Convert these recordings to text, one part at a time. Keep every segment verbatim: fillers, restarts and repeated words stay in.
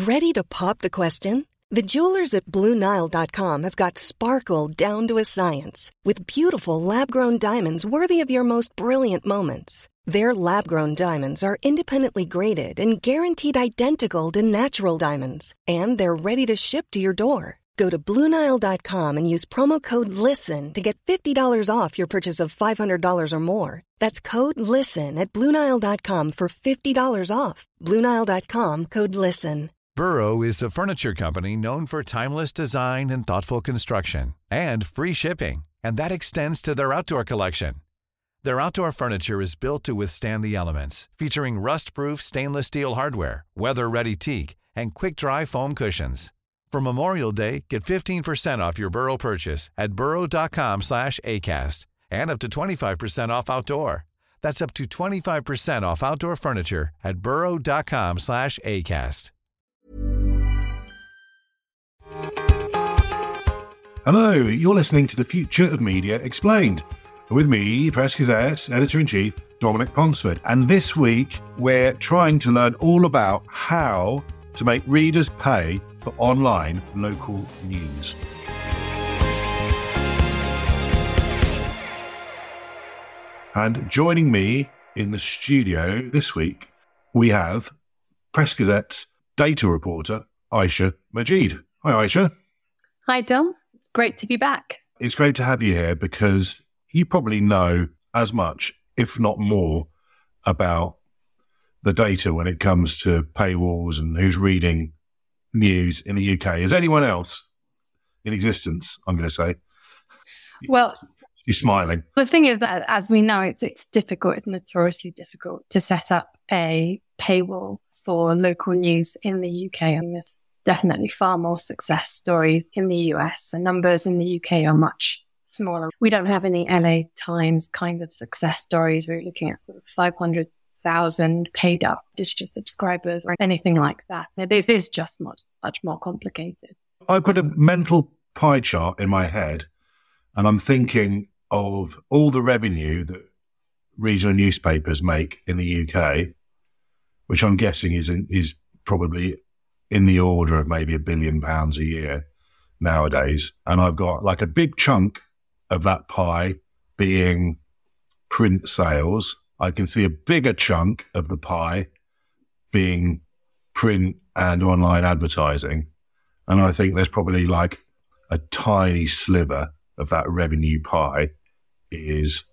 Ready to pop the question? The jewelers at Blue Nile dot com have got sparkle down to a science with beautiful lab-grown diamonds worthy of your most brilliant moments. Their lab-grown diamonds are independently graded and guaranteed identical to natural diamonds, and they're ready to ship to your door. Go to Blue Nile dot com and use promo code LISTEN to get fifty dollars off your purchase of five hundred dollars or more. That's code LISTEN at Blue Nile dot com for fifty dollars off. Blue Nile dot com, code LISTEN. Burrow is a furniture company known for timeless design and thoughtful construction, and free shipping, and that extends to their outdoor collection. Their outdoor furniture is built to withstand the elements, featuring rust-proof stainless steel hardware, weather-ready teak, and quick-dry foam cushions. For Memorial Day, get fifteen percent off your Burrow purchase at burrow dot com slash acast, and up to twenty-five percent off outdoor. That's up to twenty-five percent off outdoor furniture at burrow dot com slash acast. Hello, you're listening to The Future of Media Explained. With me, Press Gazette Editor-in-Chief Dominic Ponsford. And this week, we're trying to learn all about how to make readers pay for online local news. And joining me in the studio this week, we have Press Gazette's data reporter, Aisha Majid. Hi, Aisha. Hi, Dom. It's great to be back. It's great to have you here because you probably know as much, if not more, about the data when it comes to paywalls and who's reading news in the U K as anyone else in existence, I'm going to say. Well, you're smiling. The thing is that, as we know, it's it's difficult, it's notoriously difficult to set up a paywall for local news in the U K. I mean, there's definitely far more success stories in the U S. The numbers in the U K are much smaller. We don't have any L A Times kind of success stories. We're looking at sort of five hundred thousand paid up digital subscribers or anything like that. This is just much, much more complicated. I've got a mental pie chart in my head, and I'm thinking of all the revenue that regional newspapers make in the U K, which I'm guessing is is probably in the order of maybe a billion pounds a year nowadays. And I've got like a big chunk of that pie being print sales. I can see a bigger chunk of the pie being print and online advertising. And I think there's probably like a tiny sliver of that revenue pie is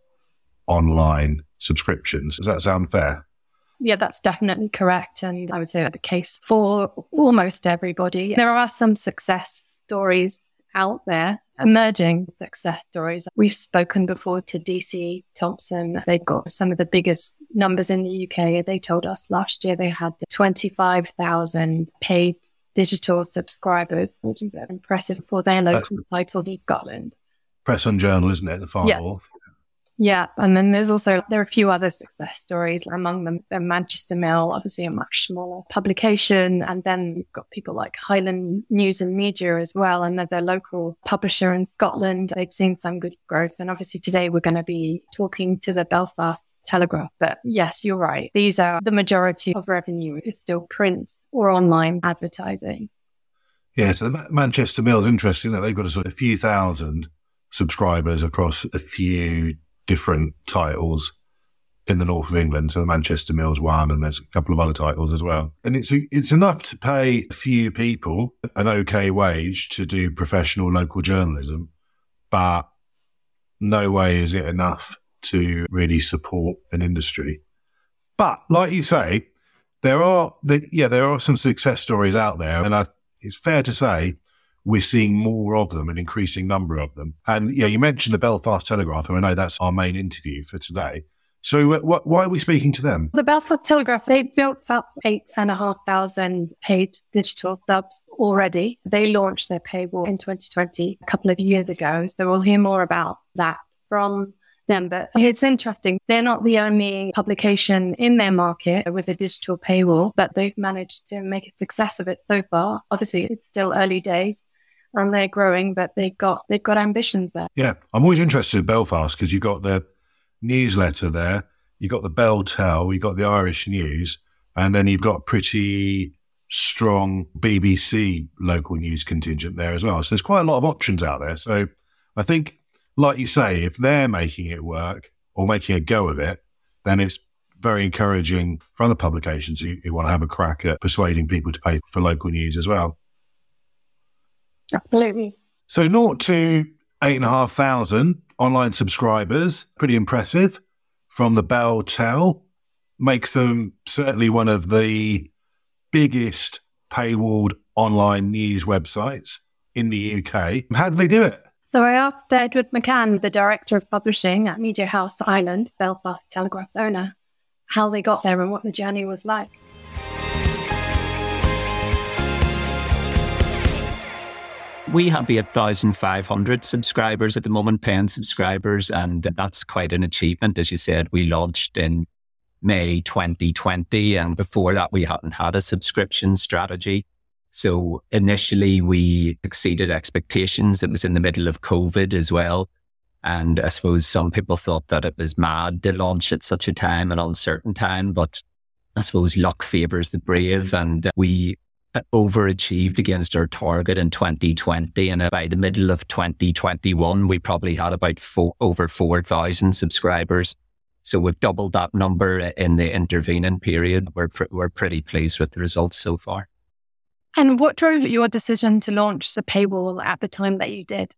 online subscriptions. Does that sound fair? Yeah, that's definitely correct. And I would say that's the case for almost everybody. There are some success stories out there, emerging success stories. We've spoken before to D C Thomson. They've got some of the biggest numbers in the U K. They told us last year they had twenty-five thousand paid digital subscribers, which is impressive for their local title in Scotland. Press and Journal, isn't it? The Far yeah. North. Yeah, and then there's also, there are a few other success stories, among them the Manchester Mail, obviously a much smaller publication, and then you've got people like Highland News and Media as well, and their local publisher in Scotland. They've seen some good growth, and obviously today we're going to be talking to the Belfast Telegraph. But yes, you're right. These are the majority of revenue is still print or online advertising. Yeah, so the Manchester Mail is interesting that they've got a sort of a few thousand subscribers across a few different titles in the north of England. So the Manchester Mail's one, and there's a couple of other titles as well. And it's it's enough to pay a few people an okay wage to do professional local journalism, but no way is it enough to really support an industry. But like you say, there are the, yeah there are some success stories out there, and I, it's fair to say we're seeing more of them, an increasing number of them. And yeah, you mentioned the Belfast Telegraph, and I know that's our main interview for today. So uh, wh- why are we speaking to them? The Belfast Telegraph, they've built up eight and a half thousand paid digital subs already. They launched their paywall in twenty twenty, a couple of years ago. So we'll hear more about that from them. But it's interesting. They're not the only publication in their market with a digital paywall, but they've managed to make a success of it so far. Obviously, it's still early days. And they're growing, but they've got they've got ambitions there. Yeah, I'm always interested in Belfast because you've got the newsletter there, you've got the Bell Tell, you've got the Irish News, and then you've got pretty strong B B C local news contingent there as well. So there's quite a lot of options out there. So I think, like you say, if they're making it work or making a go of it, then it's very encouraging for other publications who, who want to have a crack at persuading people to pay for local news as well. Absolutely. So naught to eight and a half thousand online subscribers, pretty impressive from the Bell Tell. Makes them certainly one of the biggest paywalled online news websites in the U K. How did they do it? So I asked Edward McCann, the Director of Publishing at Media House Ireland, Belfast Telegraph's owner, how they got there and what the journey was like. We have eight thousand five hundred subscribers at the moment, paying subscribers, and that's quite an achievement. As you said, we launched in May twenty twenty, and before that we hadn't had a subscription strategy. So initially we exceeded expectations. It was in the middle of COVID as well. And I suppose some people thought that it was mad to launch at such a time, an uncertain time, but I suppose luck favours the brave, and we overachieved against our target in twenty twenty. And by the middle of twenty twenty-one, we probably had about four, over four thousand subscribers. So we've doubled that number in the intervening period. We're, pr- we're pretty pleased with the results so far. And what drove your decision to launch the paywall at the time that you did?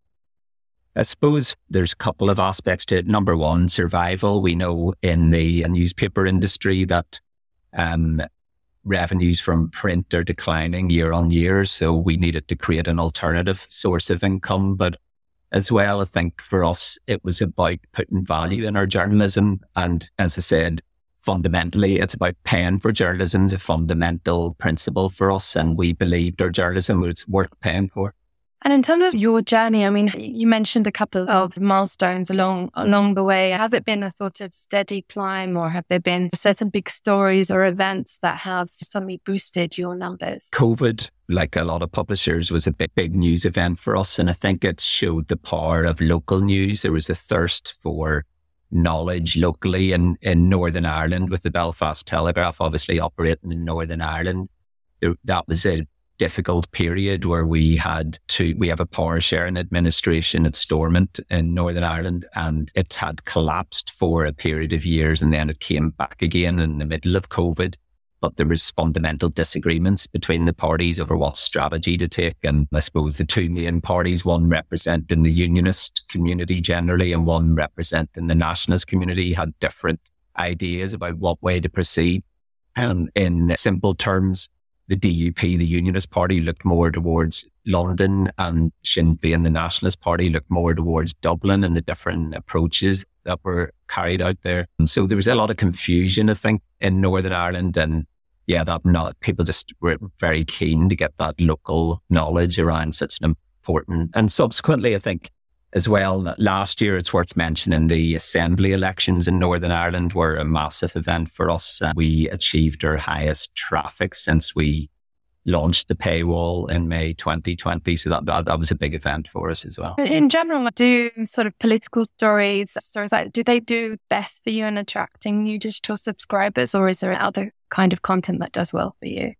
I suppose there's a couple of aspects to it. Number one, survival. We know in the newspaper industry that um, revenues from print are declining year on year. So we needed to create an alternative source of income. But as well, I think for us, it was about putting value in our journalism. And as I said, fundamentally, it's about paying for journalism. It's a fundamental principle for us. And we believed our journalism was worth paying for. And in terms of your journey, I mean, you mentioned a couple of milestones along along the way. Has it been a sort of steady climb, or have there been certain big stories or events that have suddenly boosted your numbers? COVID, like a lot of publishers, was a big, big news event for us. And I think it showed the power of local news. There was a thirst for knowledge locally in, in Northern Ireland, with the Belfast Telegraph obviously operating in Northern Ireland. That was a difficult period where we had to, we have a power sharing administration at Stormont in Northern Ireland, and it had collapsed for a period of years, and then it came back again in the middle of COVID. But there was fundamental disagreements between the parties over what strategy to take. And I suppose the two main parties, one representing the unionist community generally and one representing the nationalist community, had different ideas about what way to proceed. And in simple terms, the D U P, the Unionist Party, looked more towards London, and Sinn Féin, the Nationalist Party, looked more towards Dublin and the different approaches that were carried out there. And so there was a lot of confusion, I think, in Northern Ireland. And yeah, that not people just were very keen to get that local knowledge around such an important. And subsequently, I think, as well, last year, it's worth mentioning, the Assembly elections in Northern Ireland were a massive event for us. Uh, we achieved our highest traffic since we launched the paywall in May twenty twenty. So that, that, that was a big event for us as well. In general, do sort of political stories, stories like, do they do best for you in attracting new digital subscribers, or is there other kind of content that does well for you?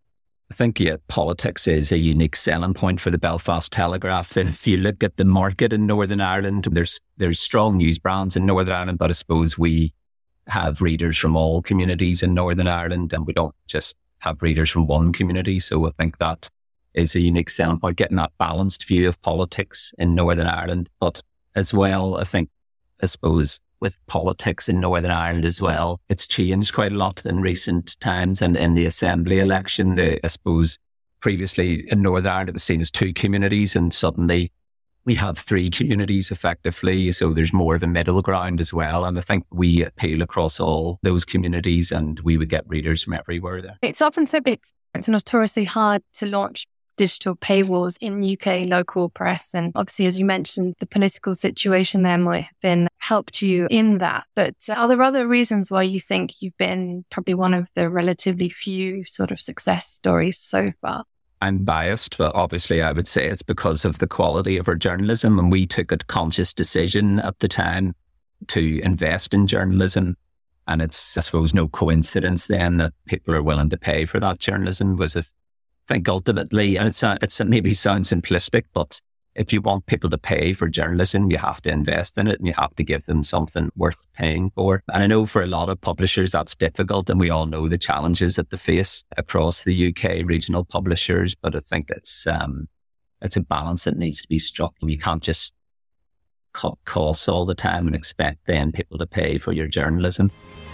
I think, yeah, politics is a unique selling point for the Belfast Telegraph. If you look at the market in Northern Ireland, there's there's strong news brands in Northern Ireland, but I suppose we have readers from all communities in Northern Ireland, and we don't just have readers from one community. So I think that is a unique selling point, getting that balanced view of politics in Northern Ireland. But as well, I think, I suppose, with politics in Northern Ireland as well, it's changed quite a lot in recent times. And in the Assembly election, the, I suppose previously in Northern Ireland, it was seen as two communities, and suddenly we have three communities effectively. So there's more of a middle ground as well. And I think we appeal across all those communities, and we would get readers from everywhere there. It's often said it's, it's notoriously hard to launch digital paywalls in U K local press. And obviously, as you mentioned, the political situation there might have been helped you in that. But are there other reasons why you think you've been probably one of the relatively few sort of success stories so far? I'm biased, but obviously I would say it's because of the quality of our journalism. And we took a conscious decision at the time to invest in journalism. And it's, I suppose, no coincidence then that people are willing to pay for that journalism. Was a I think ultimately, and it's, a, it's a maybe sounds simplistic, but if you want people to pay for journalism, you have to invest in it and you have to give them something worth paying for. And I know for a lot of publishers that's difficult, and we all know the challenges that they face across the U K, regional publishers, but I think it's um, it's a balance that needs to be struck. You can't just cut costs all the time and expect then people to pay for your journalism.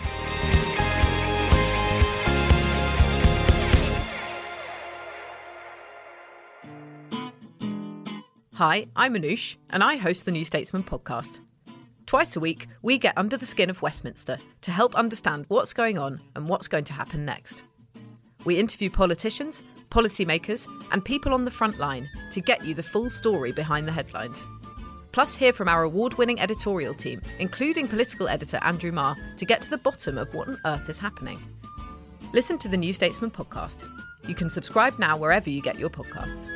Hi, I'm Anoush, and I host the New Statesman podcast. Twice a week, we get under the skin of Westminster to help understand what's going on and what's going to happen next. We interview politicians, policymakers, and people on the front line to get you the full story behind the headlines. Plus, hear from our award-winning editorial team, including political editor Andrew Marr, to get to the bottom of what on earth is happening. Listen to the New Statesman podcast. You can subscribe now wherever you get your podcasts.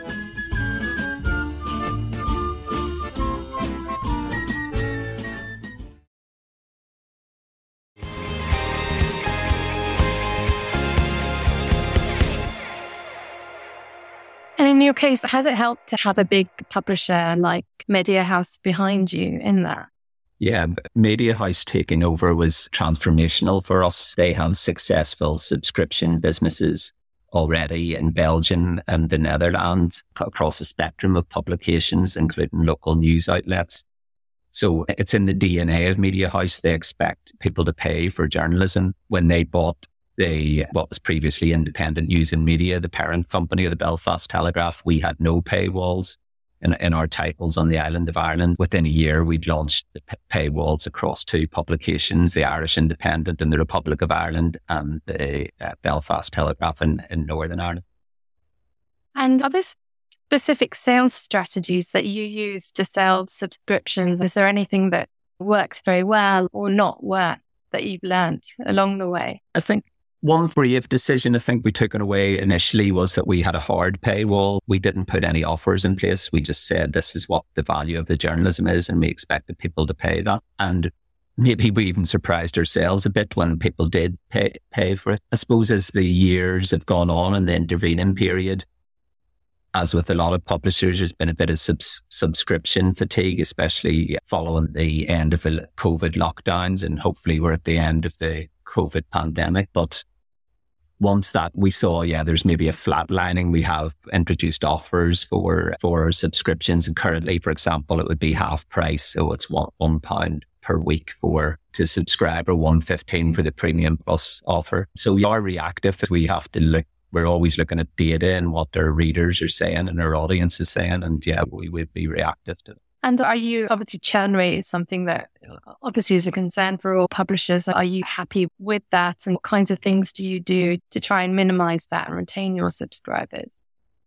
And in your case, has it helped to have a big publisher like Media House behind you in that? Yeah, Media House taking over was transformational for us. They have successful subscription businesses already in Belgium and the Netherlands across a spectrum of publications, including local news outlets. So it's in the D N A of Media House. They expect people to pay for journalism. When they bought the what was previously Independent News and Media, the parent company of the Belfast Telegraph, we had no paywalls in, in our titles on the island of Ireland. Within a year, we'd launched the paywalls across two publications, the Irish Independent in the Republic of Ireland and the uh, Belfast Telegraph in, in Northern Ireland. And are there specific sales strategies that you use to sell subscriptions? Is there anything that works very well or not work that you've learned along the way? I think one brave decision I think we took it away initially was that we had a hard paywall. We didn't put any offers in place. We just said this is what the value of the journalism is and we expected people to pay that. And maybe we even surprised ourselves a bit when people did pay, pay for it. I suppose as the years have gone on in the intervening period, as with a lot of publishers, there's been a bit of subs- subscription fatigue, especially following the end of the COVID lockdowns. And hopefully we're at the end of the COVID pandemic. But once that we saw, yeah, there's maybe a flatlining. We have introduced offers for, for subscriptions. And currently, for example, it would be half price. So it's one, one pound per week for to subscribe or one fifteen for the Premium Plus offer. So we are reactive. We have to look. We're always looking at data and what our readers are saying and our audience is saying. And yeah, we would be reactive to it. And are you, obviously churn rate is something that obviously is a concern for all publishers. Are you happy with that? And what kinds of things do you do to try and minimize that and retain your subscribers?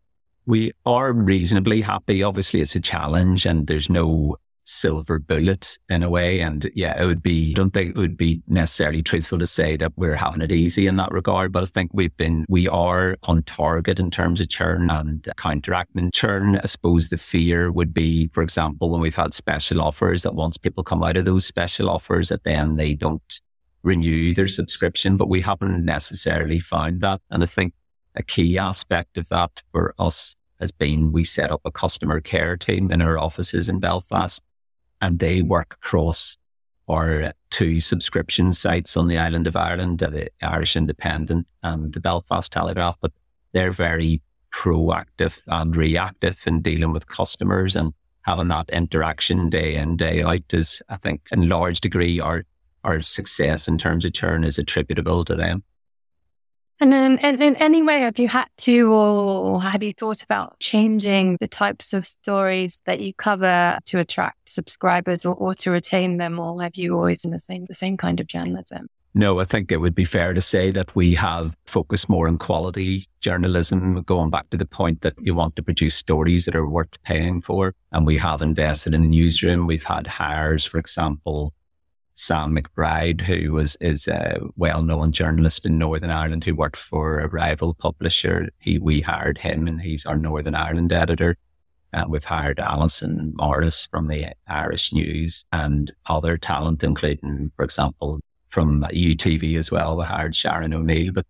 We are reasonably happy. Obviously, it's a challenge and there's no silver bullet in a way. And yeah, it would be, I don't think it would be necessarily truthful to say that we're having it easy in that regard, but I think we've been, we are on target in terms of churn and counteracting churn. I suppose the fear would be, for example, when we've had special offers that once people come out of those special offers that then they don't renew their subscription, but we haven't necessarily found that. And I think a key aspect of that for us has been we set up a customer care team in our offices in Belfast. And they work across our two subscription sites on the island of Ireland, the Irish Independent and the Belfast Telegraph. But they're very proactive and reactive in dealing with customers and having that interaction day in, day out is, I think, in large degree, our, our success in terms of churn is attributable to them. And in, in, in any way, have you had to, or have you thought about changing the types of stories that you cover to attract subscribers or, or to retain them, or have you always done the same, the same kind of journalism? No, I think it would be fair to say that we have focused more on quality journalism, going back to the point that you want to produce stories that are worth paying for. And we have invested in the newsroom. We've had hires, for example, Sam McBride, who was is a well-known journalist in Northern Ireland who worked for a rival publisher. He we hired him, and he's our Northern Ireland editor. Uh, we've hired Alison Morris from the Irish News and other talent, including, for example, from U T V as well. We hired Sharon O'Neill. But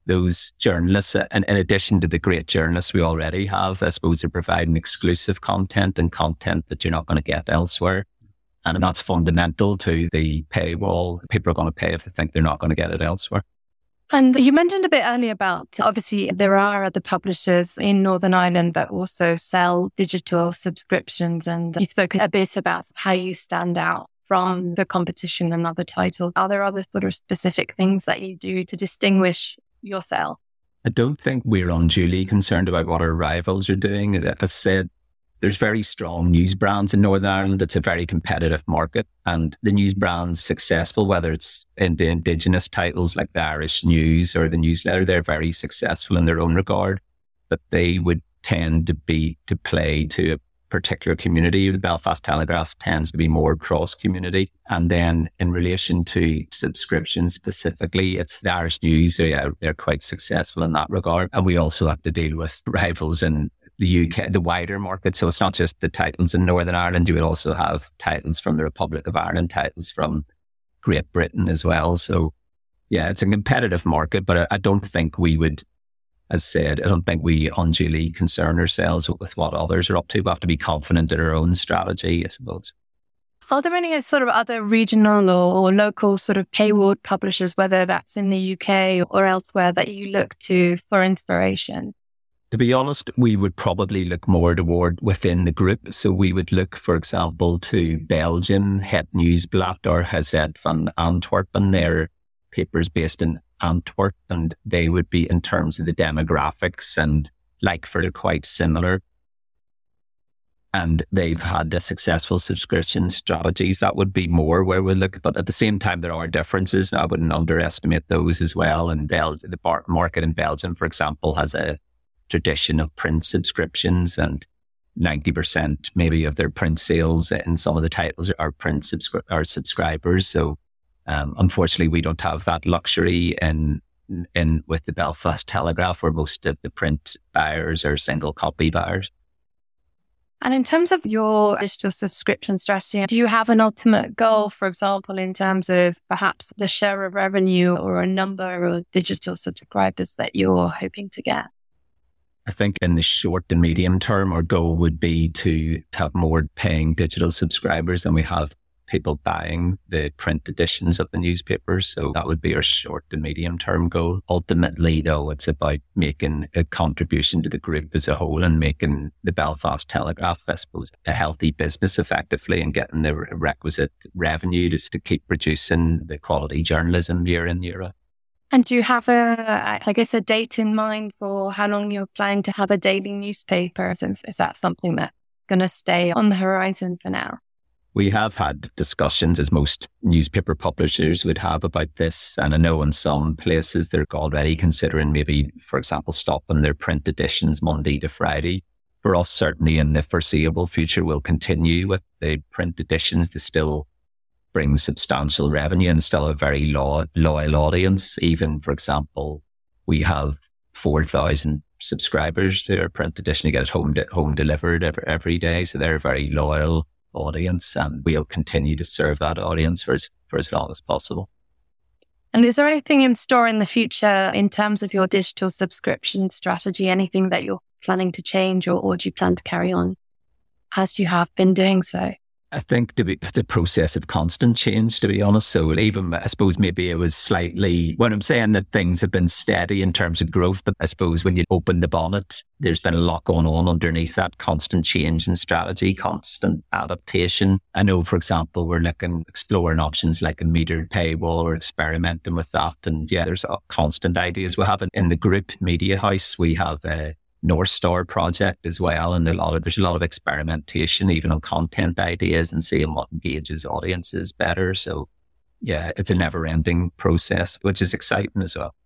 those journalists, and in addition to the great journalists we already have, I suppose they're providing exclusive content and content that you're not going to get elsewhere. And that's fundamental to the paywall. People are going to pay if they think they're not going to get it elsewhere. And you mentioned a bit earlier about, obviously, there are other publishers in Northern Ireland that also sell digital subscriptions. And you spoke a bit about how you stand out from the competition and other titles. Are there other sort of specific things that you do to distinguish yourself? I don't think we're unduly concerned about what our rivals are doing. As I said, there's very strong news brands in Northern Ireland. It's a very competitive market, and the news brands successful, whether it's in the Indigenous titles like the Irish News or the Newsletter, they're very successful in their own regard, but they would tend to be to play to a particular community. The Belfast Telegraph tends to be more cross-community. And then in relation to subscriptions specifically, it's the Irish News. They're, they're quite successful in that regard. And we also have to deal with rivals in the U K, the wider market. So it's not just the titles in Northern Ireland. You would also have titles from the Republic of Ireland, titles from Great Britain as well. So yeah, it's a competitive market, but I, I don't think we would, as said, I don't think we unduly concern ourselves with what others are up to. We have to be confident in our own strategy, I suppose. Are there any sort of other regional or, or local sort of paywall publishers, whether that's in the U K or elsewhere, that you look to for inspiration? To be honest, we would probably look more toward within the group. So we would look, for example, to Belgium, Het Nieuwsblad or Gazette van Antwerpen. They're papers based in Antwerp, and they would be, in terms of the demographics and Likeford, are quite similar. And they've had a successful subscription strategies. That would be more where we look. But at the same time, there are differences. I wouldn't underestimate those as well. And Belgium, the bar- market in Belgium, for example, has a tradition of print subscriptions, and ninety percent maybe of their print sales in some of the titles are print subscri- are subscribers. So um, unfortunately, we don't have that luxury in in with the Belfast Telegraph, where most of the print buyers are single copy buyers. And in terms of your digital subscription strategy, do you have an ultimate goal, for example, in terms of perhaps the share of revenue or a number of digital subscribers that you're hoping to get? I think in the short and medium term, our goal would be to have more paying digital subscribers than we have people buying the print editions of the newspapers. So that would be our short and medium term goal. Ultimately, though, it's about making a contribution to the group as a whole and making the Belfast Telegraph, I suppose, a healthy business effectively, and getting the requisite revenue to, to keep producing the quality journalism year in, year out. And do you have a, I guess, a date in mind for how long you're planning to have a daily newspaper? Is, is that something that's going to stay on the horizon for now? We have had discussions, as most newspaper publishers would have, about this. And I know in some places they're already considering maybe, for example, stopping their print editions Monday to Friday. For us, certainly in the foreseeable future, we'll continue with the print editions to still bring substantial revenue and still a very lo- loyal audience. Even, for example, we have four thousand subscribers to our print edition. You get it home, de- home delivered every, every day. So they're a very loyal audience, and we'll continue to serve that audience for as, for as long as possible. And is there anything in store in the future in terms of your digital subscription strategy? Anything that you're planning to change, or, or do you plan to carry on as you have been doing so? I think to be, the process of constant change, to be honest. So even, I suppose maybe it was slightly, when I'm saying that things have been steady in terms of growth, but I suppose when you open the bonnet, there's been a lot going on underneath that constant change in strategy, constant adaptation. I know, for example, we're looking, exploring options like a metered paywall or experimenting with that. And yeah, there's a constant ideas. We have it in the group media house. We have a North Star project as well, and a lot of there's a lot of experimentation even on content ideas and seeing what engages audiences better. So yeah, it's a never-ending process, which is exciting as well.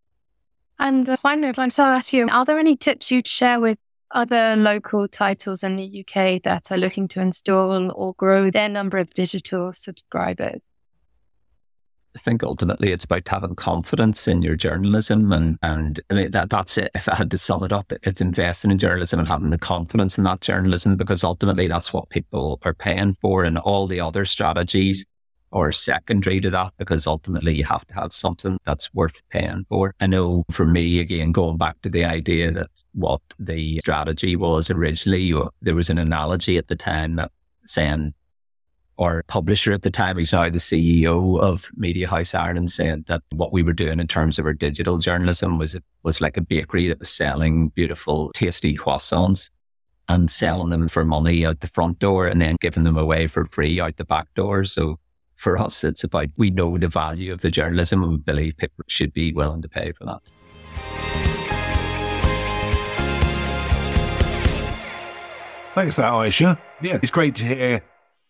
And uh, finally, I'd like to ask you, are there any tips you'd share with other local titles in the U K that are looking to install or grow their number of digital subscribers? I think ultimately it's about having confidence in your journalism, and, and I mean, that, that's it. If I had to sum it up, it's investing in journalism and having the confidence in that journalism, because ultimately that's what people are paying for, and all the other strategies or secondary to that, because ultimately you have to have something that's worth paying for. I know for me, again, going back to the idea that what the strategy was originally, there was an analogy at the time that saying, our publisher at the time, he's now the C E O of Media House Ireland, said that what we were doing in terms of our digital journalism was was like a bakery that was selling beautiful, tasty croissants and selling them for money out the front door and then giving them away for free out the back door. So for us, it's about, we know the value of the journalism and we believe people should be willing to pay for that. Thanks for that, Aisha. Yeah, it's great to hear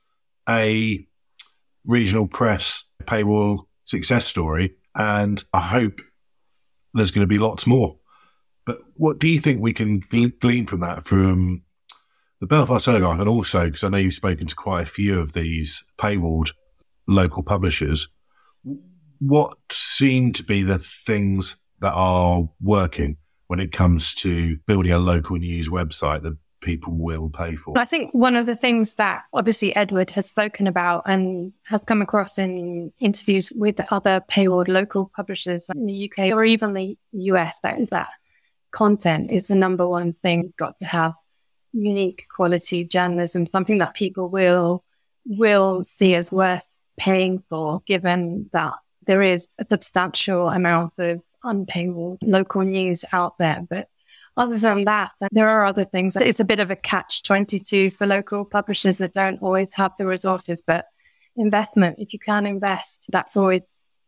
a regional press paywall success story, and I hope there's going to be lots more. But what do you think we can glean from that, from the Belfast Telegraph, and also, because I know you've spoken to quite a few of these paywalled local publishers, what seem to be the things that are working when it comes to building a local news website that people will pay for? I think one of the things that obviously Edward has spoken about and has come across in interviews with other paywalled local publishers in the U K or even the U S, that is that content is the number one thing. You've got to have unique quality journalism, something that people will will see as worth paying for, given that there is a substantial amount of unpaywalled local news out there. But other than that, there are other things. It's a bit of a catch twenty-two for local publishers that don't always have the resources, but investment, if you can invest, that's always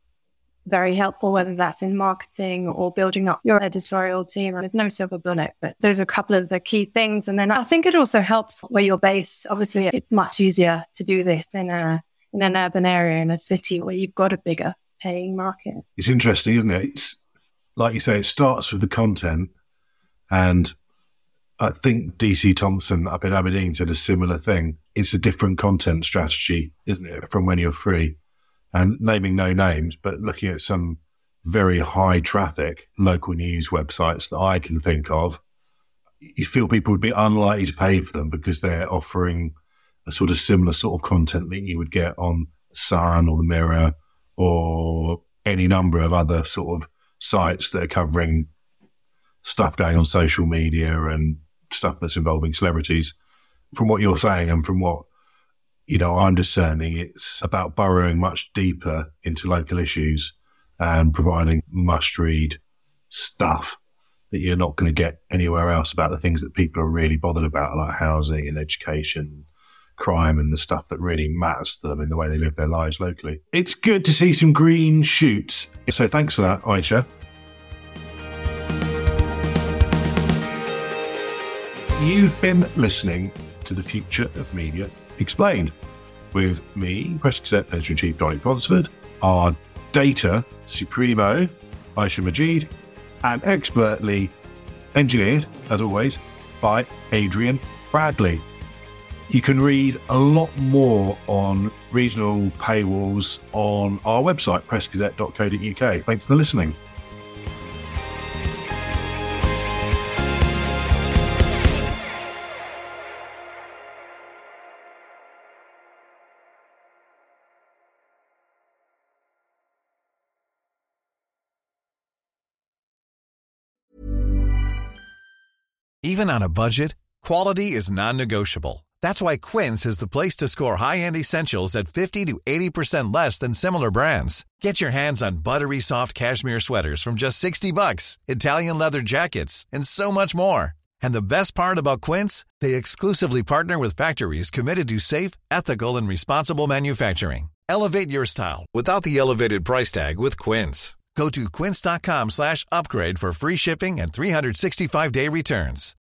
very helpful, whether that's in marketing or building up your editorial team. There's no silver bullet, but those are a couple of the key things. And then I think it also helps where you're based. Obviously, it's much easier to do this in a in an urban area, in a city where you've got a bigger paying market. It's interesting, isn't it? It's like you say, it starts with the content. And I think D C Thompson up in Aberdeen said a similar thing. It's a different content strategy, isn't it, from when you're free? And naming no names, but looking at some very high traffic local news websites that I can think of, you feel people would be unlikely to pay for them because they're offering a sort of similar sort of content that you would get on Sun or the Mirror or any number of other sort of sites that are covering stuff going on social media and stuff that's involving celebrities. From what you're saying and from what, you know, I'm discerning, it's about burrowing much deeper into local issues and providing must-read stuff that you're not going to get anywhere else about the things that people are really bothered about, like housing and education, crime, and the stuff that really matters to them in the way they live their lives locally. It's good to see some green shoots. So thanks for that, Aisha. You've been listening to The Future of Media Explained with me, Press Gazette Editor-in-Chief Dominic Ponsford, our data supremo, Aisha Majid, and expertly engineered, as always, by Adrian Bradley. You can read a lot more on regional paywalls on our website, press gazette dot co dot uk. Thanks for listening. Even on a budget, quality is non-negotiable. That's why Quince is the place to score high-end essentials at fifty to eighty percent less than similar brands. Get your hands on buttery soft cashmere sweaters from just sixty bucks, Italian leather jackets, and so much more. And the best part about Quince, they exclusively partner with factories committed to safe, ethical, and responsible manufacturing. Elevate your style without the elevated price tag with Quince. Go to quince dot com slash upgrade for free shipping and three sixty-five day returns.